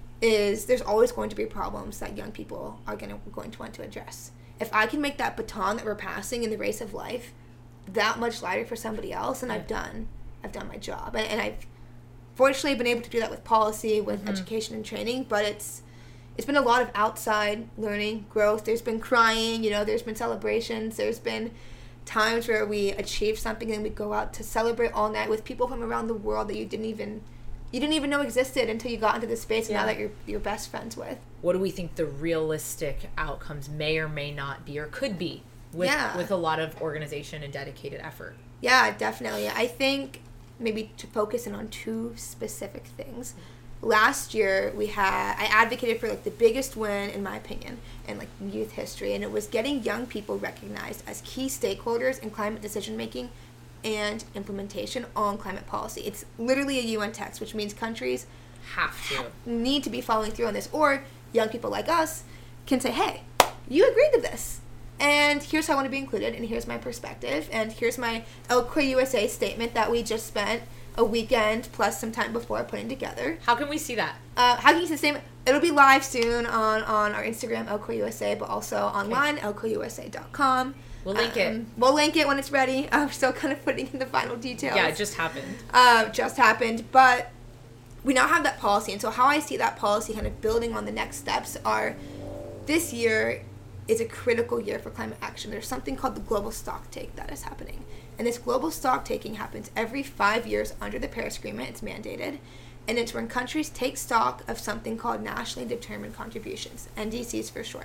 is there's always going to be problems that young people are gonna going to want to address. If I can make that baton that we're passing in the race of life that much lighter for somebody else, and I've done, I've done my job. And, and I've fortunately been able to do that with policy, with mm-hmm. education and training, but it's it's been a lot of outside learning, growth. There's been crying, you know, there's been celebrations, there's been times where we achieve something and we go out to celebrate all night with people from around the world that you didn't even you didn't even know existed until you got into this space, and yeah. now that you're you're best friends with. What do we think the realistic outcomes may or may not be, or could be, with yeah. with a lot of organization and dedicated effort? Yeah, definitely. I think maybe to focus in on two specific things. last year we had, I advocated for like the biggest win, in my opinion, in like youth history, and it was getting young people recognized as key stakeholders in climate decision making and implementation on climate policy. It's literally a U N text, which means countries have to need to be following through on this, or young people like us can say, hey, you agreed to this, and here's how I want to be included, and here's my perspective, and here's my L Q U S A statement that we just spent a weekend plus some time before putting together. How can we see that? Uh, how can you see the statement? It'll be live soon on, on our Instagram, L Q U S A, but also online, okay. L Q U S A dot com. We'll link um, it. We'll link it when it's ready. I'm still kind of putting in the final details. Yeah, it just happened. Uh, just happened, but we now have that policy, and so how I see that policy kind of building on the next steps are, this year is a critical year for climate action. There's something called the global stock take that is happening. And this global stock taking happens every five years under the Paris Agreement. It's mandated. And it's when countries take stock of something called nationally determined contributions, N D Cs for short.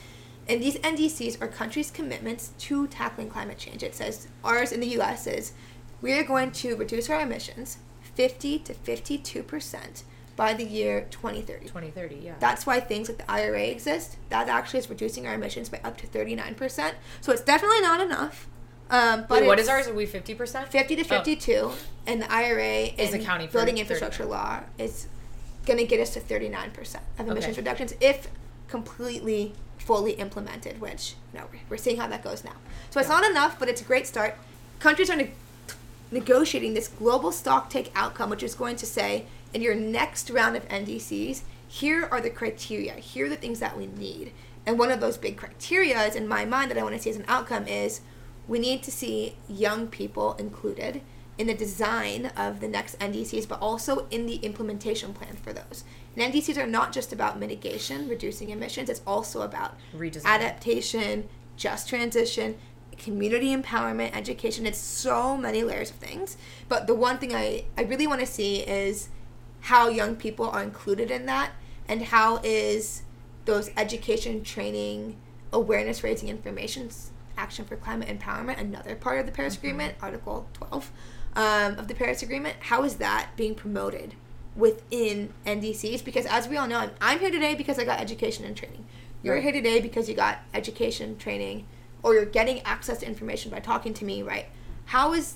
And these N D Cs are countries' commitments to tackling climate change. It says ours in the U S is, we are going to reduce our emissions fifty to fifty-two percent by the year twenty thirty. twenty thirty, yeah. That's why things like the I R A exist. That actually is reducing our emissions by up to thirty-nine percent. So it's definitely not enough. Um, but Wait, what is ours? Are we fifty percent? fifty to fifty-two. Oh. And the I R A is and accounting for building infrastructure law is going to get us to thirty-nine percent of emissions okay. reductions if completely, fully implemented, which, you know, we're seeing how that goes now. So it's yeah. not enough, but it's a great start. Countries are ne- negotiating this global stock take outcome, which is going to say, in your next round of N D Cs, here are the criteria. Here are the things that we need. And one of those big criteria is, in my mind, that I want to see as an outcome is, we need to see young people included in the design of the next N D Cs, but also in the implementation plan for those. And N D Cs are not just about mitigation, reducing emissions. It's also about redesign, adaptation, just transition, community empowerment, education. It's so many layers of things. But the one thing I, I really want to see is how young people are included in that, and how is those education, training, awareness raising, information action for climate empowerment, another part of the Paris mm-hmm. Agreement, Article twelve um, of the Paris Agreement, how is that being promoted within N D Cs? Because as we all know, I'm, I'm here today because I got education and training. You're right. here today because you got education, training, or you're getting access to information by talking to me, right? How is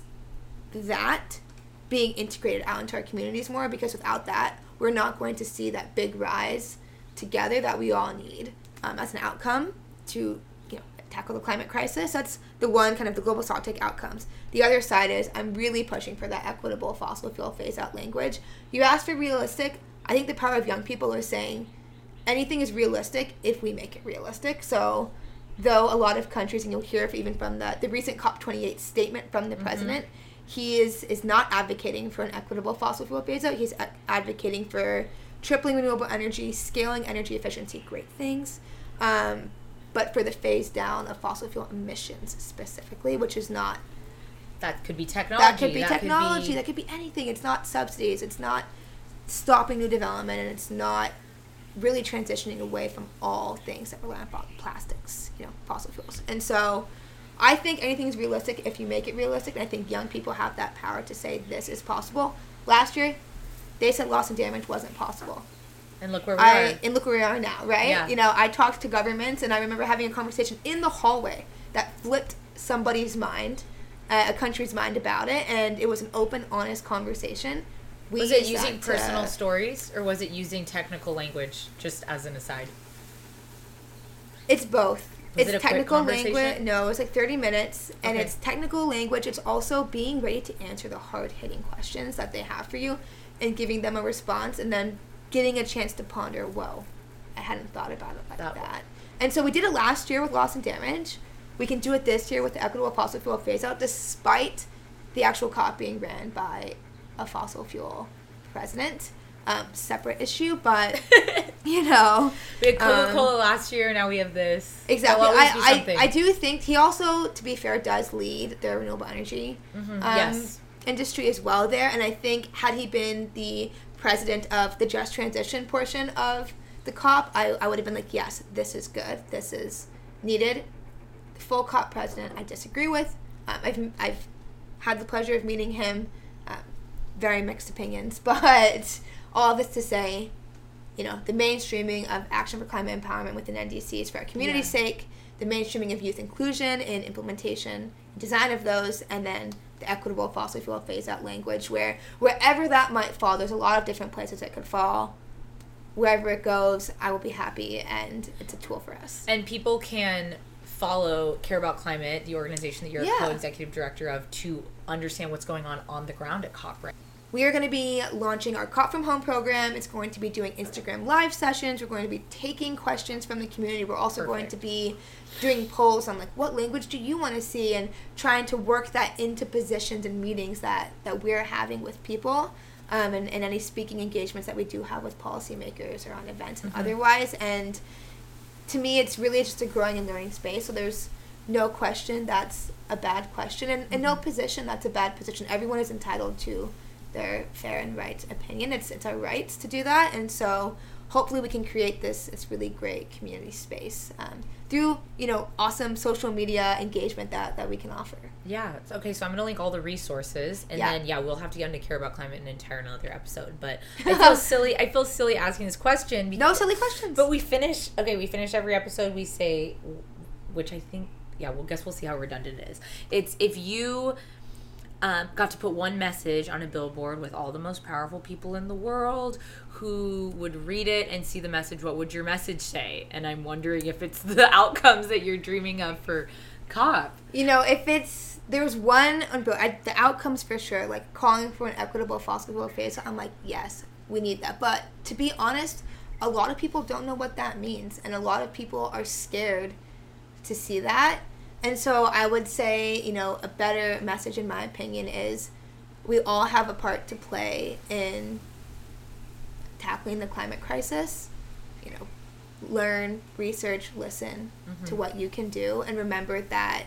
that being integrated out into our communities more? Because without that, we're not going to see that big rise together that we all need um, as an outcome to tackle the climate crisis. That's the one kind of the global stock take outcomes. The other side is I'm really pushing for that equitable fossil fuel phase out language. You asked for realistic. I think the power of young people is saying anything is realistic if we make it realistic. So though a lot of countries, and you'll hear even from the, the recent COP twenty-eight statement from the mm-hmm. president, he is, is not advocating for an equitable fossil fuel phase out. He's a- advocating for tripling renewable energy, scaling energy efficiency, great things. Um, but for the phase down of fossil fuel emissions specifically, which is not... That could be technology. That could be that technology. Could be... That could be anything. It's not subsidies. It's not stopping new development, and it's not really transitioning away from all things that rely on plastics, you know, fossil fuels. And so I think anything is realistic if you make it realistic, and I think young people have that power to say this is possible. Last year, they said loss and damage wasn't possible. And look where we I, are. And look where we are now, right? Yeah. You know, I talked to governments, and I remember having a conversation in the hallway that flipped somebody's mind, uh, a country's mind about it, and it was an open, honest conversation. We was it using personal to, stories, or was it using technical language, just as an aside? It's both. Was it's it a technical quick language. No, it's like thirty minutes, and okay. it's technical language. It's also being ready to answer the hard-hitting questions that they have for you and giving them a response, and then getting a chance to ponder, whoa, I hadn't thought about it like that. that. And so we did it last year with loss and damage. We can do it this year with the equitable fossil fuel phase-out, despite the actual COP being ran by a fossil fuel president. Um, separate issue, but, you know. We had Coca-Cola um, last year, now we have this. Exactly. I, I, I do think he also, to be fair, does lead the renewable energy mm-hmm. um, yes. industry as well there. And I think had he been the president of the just transition portion of the COP, I, I would have been like, yes, this is good. This is needed. The full COP president, I disagree with. Um, I've I've had the pleasure of meeting him. Um, very mixed opinions, but all of this to say, you know, the mainstreaming of action for climate empowerment within N D C is for our community's yeah. sake, the mainstreaming of youth inclusion and implementation, design of those, and then the equitable fossil fuel phase-out language, where wherever that might fall, there's a lot of different places it could fall. Wherever it goes, I will be happy, and it's a tool for us. And people can follow Care About Climate, the organization that you're yeah. a co-executive director of, to understand what's going on on the ground at COP, right? We are going to be launching our COP from Home program. It's going to be doing Instagram live sessions. We're going to be taking questions from the community. We're also Perfect. going to be doing polls on, like, what language do you want to see, and trying to work that into positions and meetings that, that we're having with people, um, and, and any speaking engagements that we do have with policymakers or on events and mm-hmm. otherwise. And to me, it's really just a growing and learning space. So there's no question that's a bad question, and, and no position that's a bad position. Everyone is entitled to their fair and right opinion. It's it's our rights to do that, and so hopefully we can create this this really great community space um, through, you know, awesome social media engagement that, that we can offer. Yeah. Okay, so I'm going to link all the resources, and yeah. then, yeah, we'll have to get into Care About Climate in an entire another episode, but I feel silly I feel silly asking this question. Because, no silly questions. But we finish, okay, we finish every episode, we say, which I think, yeah, well, guess we'll see how redundant it is. It's, if you Um, got to put one message on a billboard with all the most powerful people in the world who would read it and see the message, what would your message say? And I'm wondering if it's the outcomes that you're dreaming of for COP. You know, if it's, there's one, on I, the outcomes for sure, like calling for an equitable fossil fuel phase, I'm like, yes, we need that. But to be honest, a lot of people don't know what that means, and a lot of people are scared to see that. And so I would say, you know, a better message, in my opinion, is we all have a part to play in tackling the climate crisis. You know, learn, research, listen mm-hmm. to what you can do, and remember that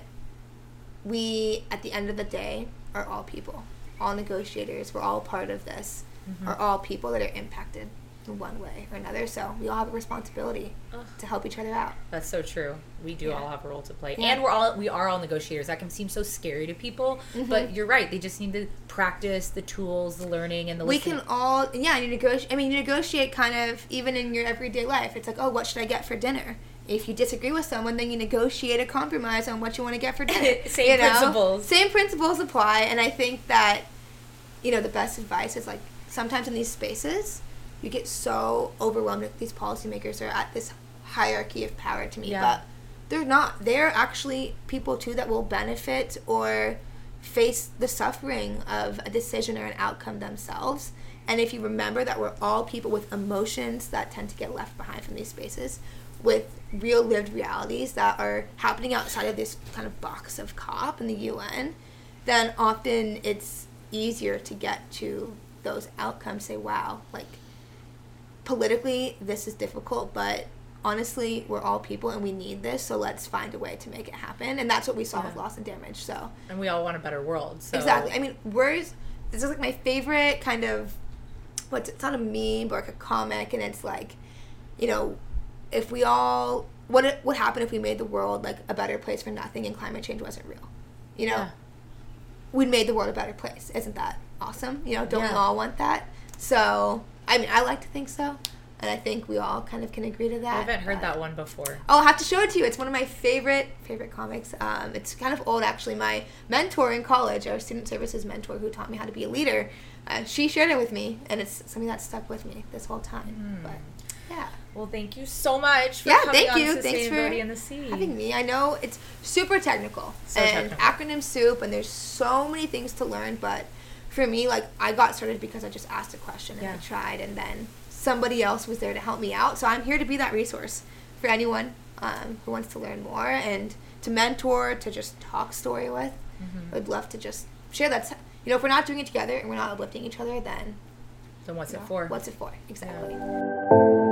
we, at the end of the day, are all people. All negotiators, we're all part of this, mm-hmm. are all people that are impacted in one way or another. So we all have a responsibility Ugh. to help each other out. That's so true. We do yeah. all have a role to play. Yeah. And we're all we are all negotiators. That can seem so scary to people, mm-hmm. but you're right. They just need to practice the tools, the learning, and the we listening. can all, yeah, you negotiate. I mean, you negotiate kind of even in your everyday life. It's like, oh, what should I get for dinner? If you disagree with someone, then you negotiate a compromise on what you want to get for dinner. Same you know? principles. Same principles apply, and I think that, you know, the best advice is, like, sometimes in these spaces, you get so overwhelmed that these policymakers are at this hierarchy of power to me, yeah. but they're not. They're actually people, too, that will benefit or face the suffering of a decision or an outcome themselves. And if you remember that we're all people with emotions that tend to get left behind from these spaces, with real lived realities that are happening outside of this kind of box of COP and the U N, then often it's easier to get to those outcomes. Say, wow, like, politically this is difficult, but honestly we're all people and we need this, so let's find a way to make it happen. And that's what we saw yeah. with loss and damage. So, and we all want a better world. So. Exactly. I mean, words, this is like my favorite kind of, what's it's not a meme but like a comic, and it's like, you know, if we all, what it, what happened if we made the world like a better place for nothing and climate change wasn't real? You know, yeah. we made the world a better place. Isn't that awesome? You know, don't yeah. we all want that? So, I mean, I like to think so, and I think we all kind of can agree to that. I haven't heard that one before. I'll have to show it to you. It's one of my favorite favorite comics. Um, it's kind of old, actually. My mentor in college, our student services mentor who taught me how to be a leader, uh, she shared it with me, and it's something that stuck with me this whole time. Mm. But yeah. Well, thank you so much for yeah, coming thank on you. Sustainability Thanks for in the Sea. having me. I know it's super technical so and technical. acronym soup, and there's so many things to learn, but for me, like, I got started because I just asked a question and yeah. I tried, and then somebody else was there to help me out. So I'm here to be that resource for anyone um, who wants to learn more and to mentor, to just talk story with. Mm-hmm. I'd love to just share that. You know, if we're not doing it together and we're not uplifting each other, then then what's you it know, for? What's it for? Exactly. Yeah.